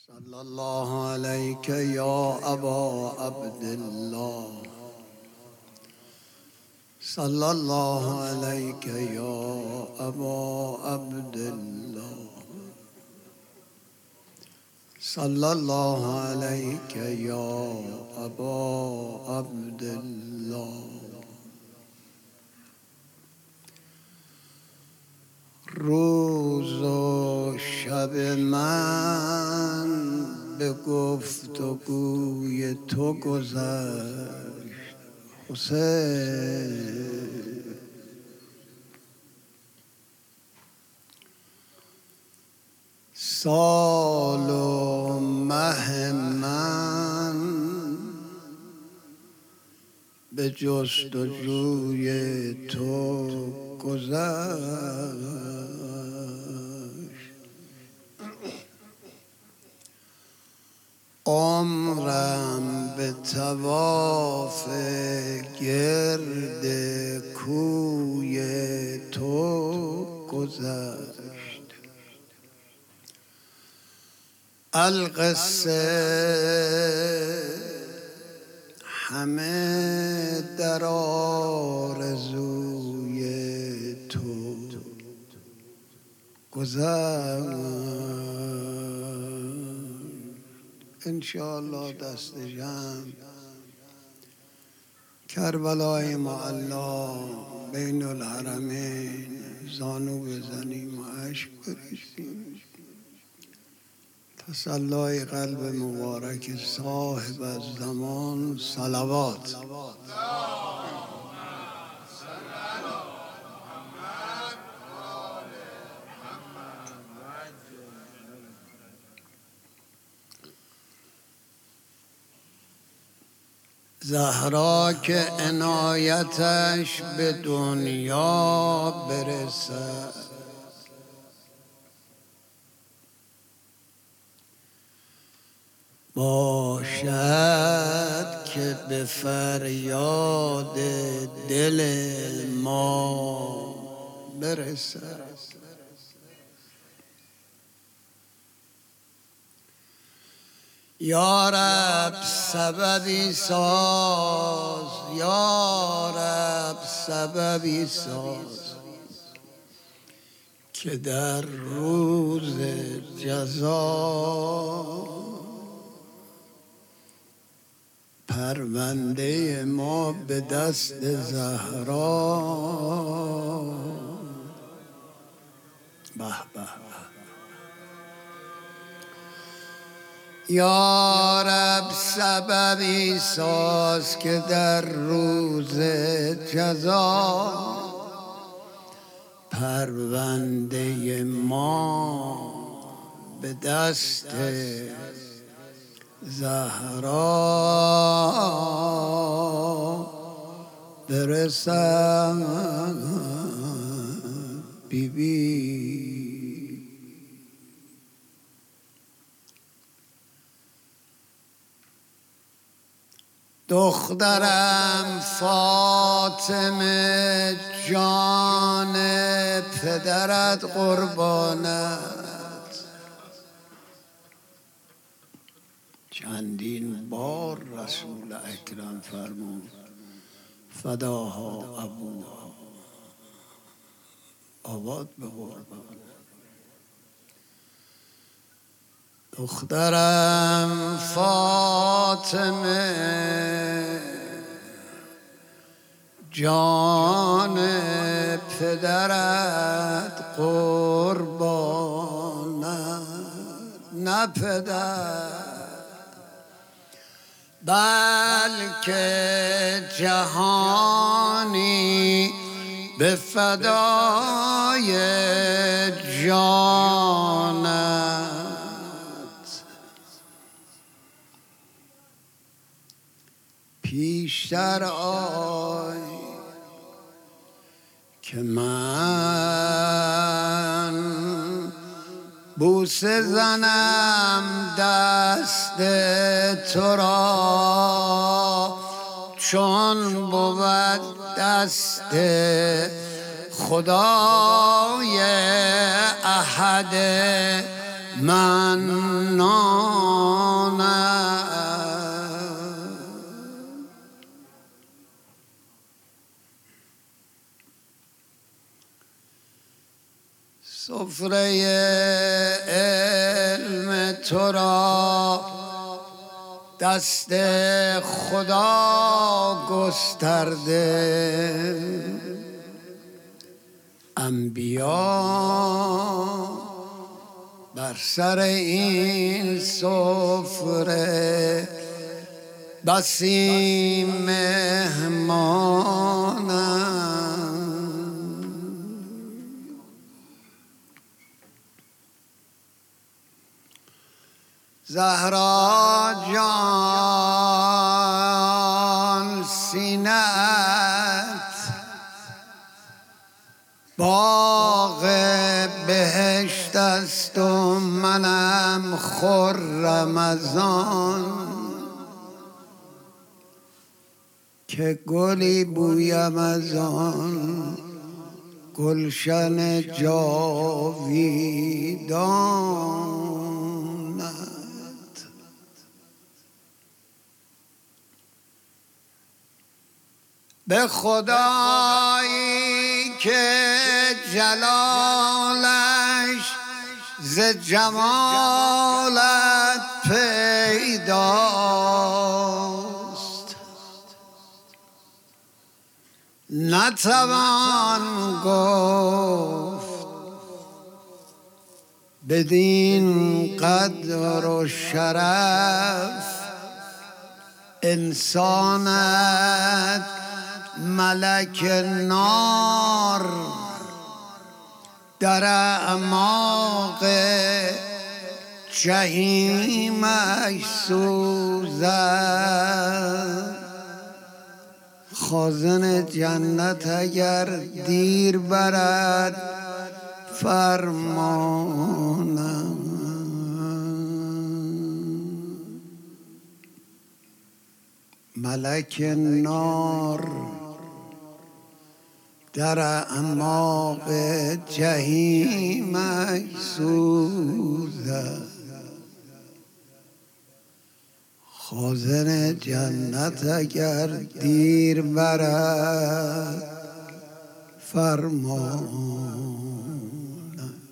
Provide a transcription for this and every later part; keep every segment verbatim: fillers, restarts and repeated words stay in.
صلی الله علیک یا ابا عبدالله صلی الله علیک یا ابا عبدالله صلی الله علیک یا ابا عبدالله روز و شب من به گفتگوی تو گذشت حسین. سال و مه من به جستجوی تو گذشت. عمرم به طواف گرد کوی تو گذشت. القصه همه در آرزوی تو گذشت. انشاءالله دست جمع کربلای معلا بین الحرمین زانو بزنیم و عشق بریزیم. تسلای قلب مبارک صاحب از زمان صلوات. زهرا که عنایتش به دنیا برسد، باشد که به فریاد دل ما برسد. یا رب سببی ساز، یا رب سببی ساز که در روز جزا پرونده ما به دست زهرا. به به یا رب سببی ساز که در روز جزا پرونده ما به دست زهرا برسد. بی بی دخترم فاطمه جان پدرت قربانت. چندین بار رسول اکرم فرمود فداها ابوها، آباد به قربان. دخترم فاطمه جان پدرت قربانت، نه پدر بلکه جهانی به فدای جانت. پیشتر آی که من بوسه زنم دست تو را، چون بود دست خدای احد منان. سفره علم تو را دست خدا گسترده، انبیا بر سر این سفره بسی مهمانند. زهرا جان سینه‌ات باغ بهشت است و منم خرم از آن که گلی بویم از آن گلشن جاویدانت. به خدایی که جلالش ز جمالت پیداست، نتوان گفت بدین قدر و شرف انسانت ملک نار در اعماق جحیمش سوزد. خازن جنت اگر دیر برد فرمانم، ملک نار در اعماق جحیمش سوزد. خازن جنت اگر دیر برد فرمانم.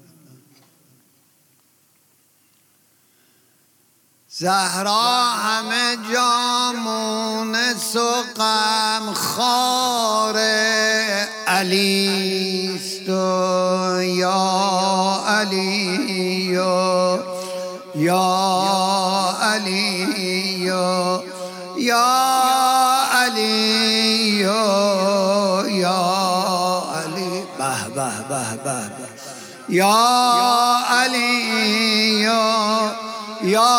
زهرا همه جامون و غم خوار علیست و یا علی و یا علی و یا علی و یا علی به به به به یا علی و یا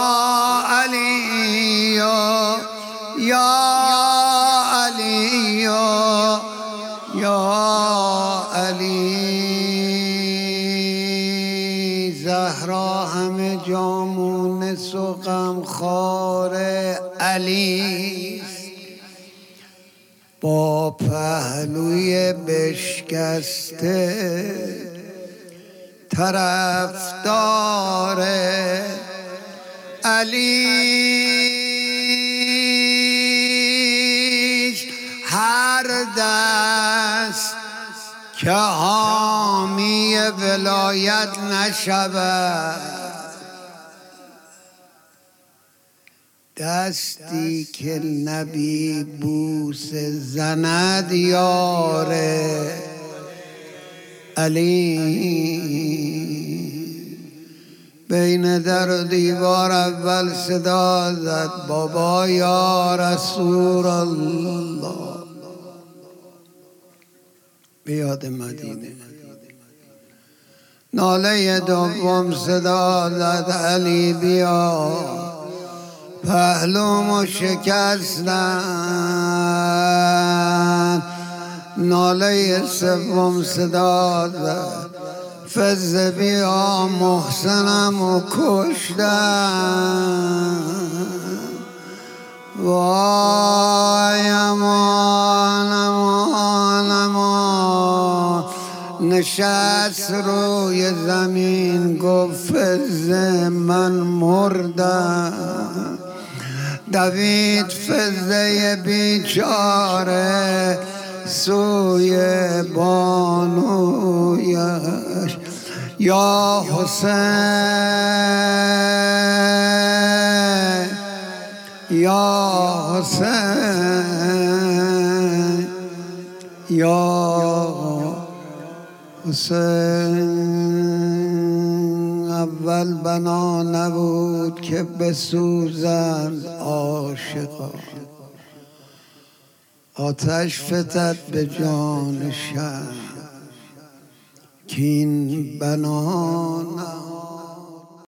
علی و یا علی و یا علی. زهرا همه جامون و غم خوار علی با پهلوی بشکسته طرفدار علی. هر دست که حامی ولایت نشود، دستی که نبی بوس زند یار علی. بین در و دیوار اول صدا زد بابا یا رسول الله، بیاد مدینه. ناله دوم صدا زد علی بیا، پهلومو شکستن. ناله سوم صدا زد فز بیا، محسنمو کشتن. وای امان امان امان. نشست روی زمین گفت فز من مردم. دوید فزه بیچاره سوی بانویش، یا حسین یا حسین یا حسین. اول بنا نبود که بسوزند عاشقان، آتش فتد به جان شهر کین بنا